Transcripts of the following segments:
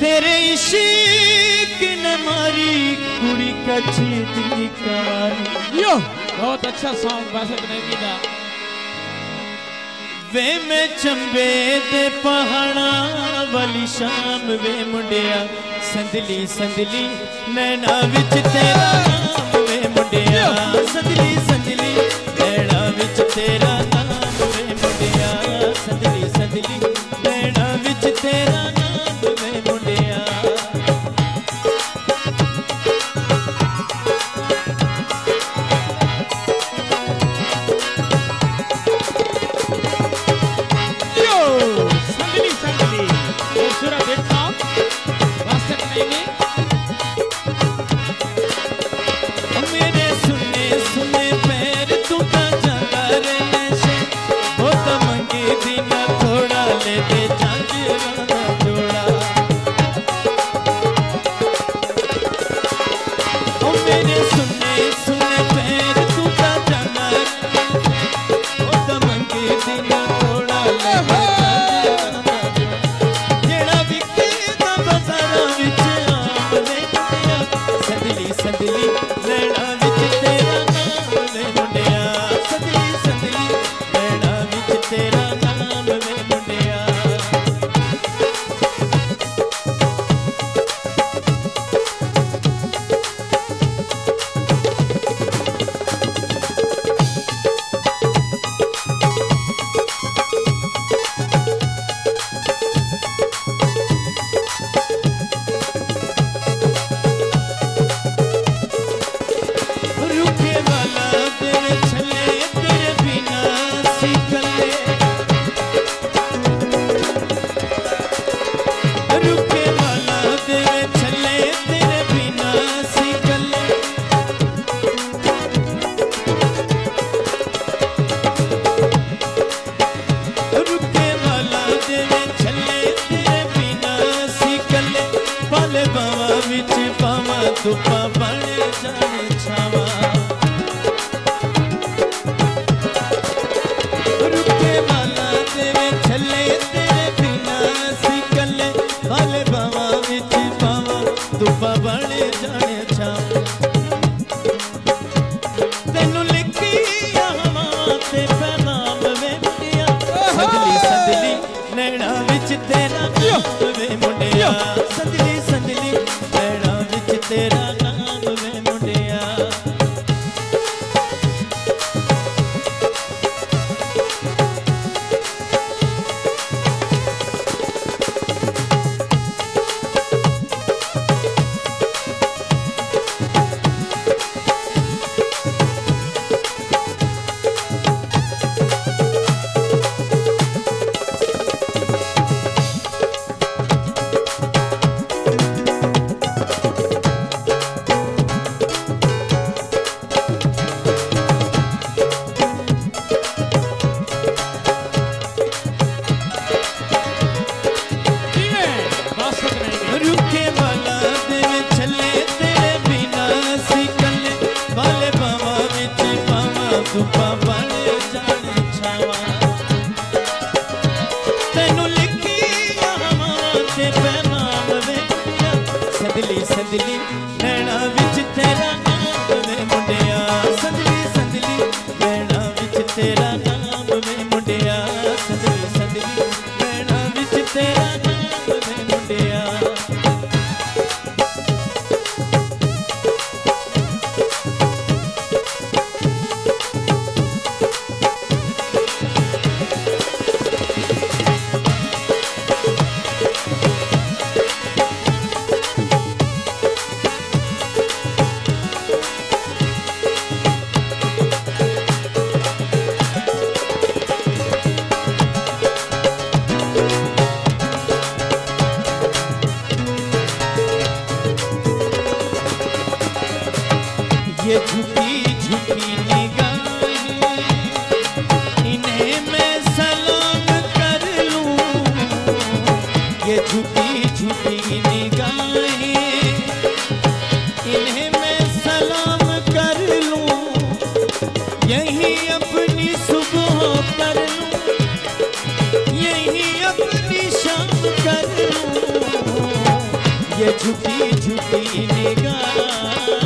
तेरे इश्क ने मारी कुड़ी कच्ची दी कहानी। यो बहुत अच्छा सॉन्ग बासत नेमी दा। वे मैं चंबे दे पहाड़ा वाली शाम वे मुंडिया संदली संदली नैना विच तेरा नाम वे मुंडिया संदली संदली नैना विच तेरा नाम वे मुंडिया संदली संदली नैना विच तेरा नाम वे मुंडिया। ये झुकी झुकी निगाहें।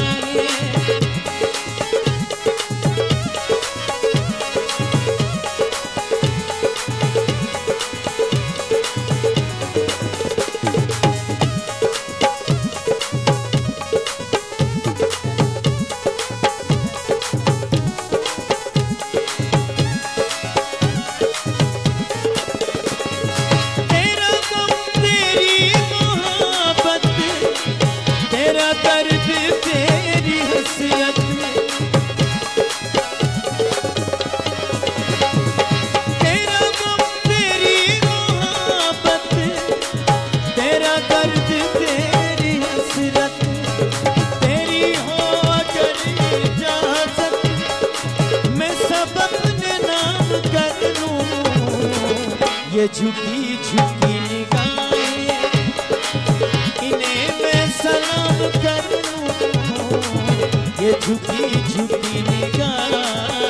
ये झुकी झुकी निगाहें, इन्हें मैं सलाम कर लूं। ये झुकी झुकी निगाहें।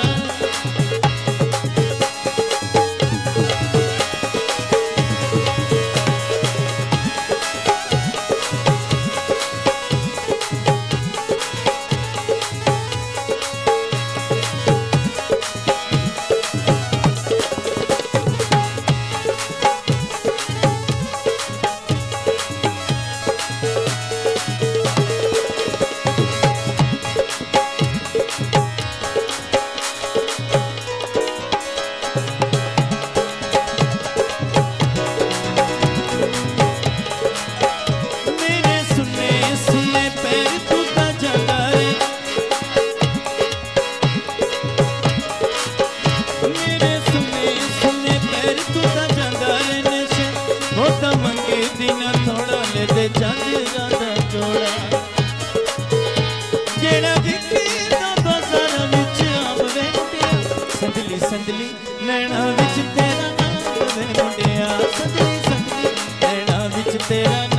संदली नैना विच तेरा नाम वे मुंडिया, संदली संदली नैना विच तेरा